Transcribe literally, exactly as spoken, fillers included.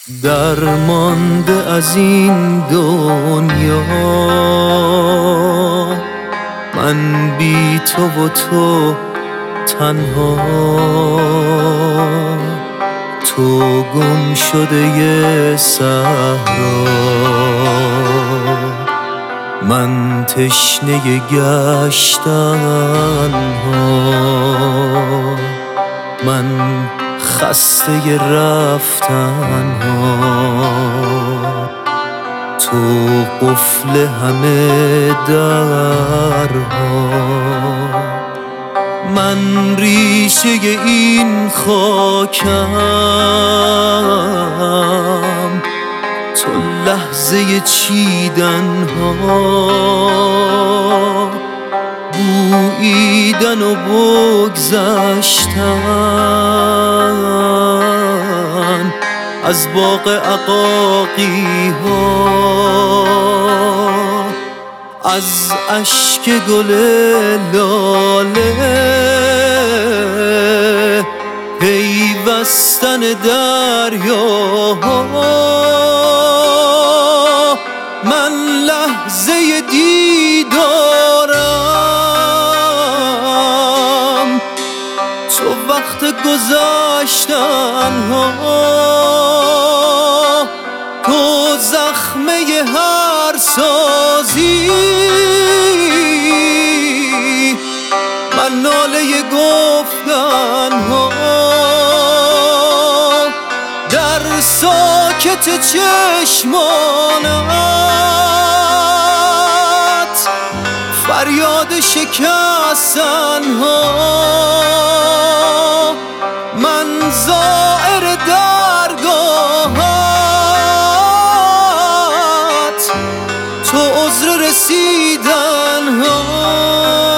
درمانده از این دنیا من بی تو و تو تنها، تو گم شده ی صحرا، من تشنه گشتن ها، من خسته رفتن ها، تو قفل همه درها، من ریشه این خاکم، تو لحظه چیدن ها، بوییدن و بگذشتن از باغ عقاقی ها، از اشک گل لاله پیوستن دریاها، من لحظه دیدارم، تو وقت گذشتن ها، تو زخمه هر سازی، من ناله گفتن ها، در ساکت چشمانت فریاد شکستن ها، من زائر درگاهت، تو عذر رسیدن ها.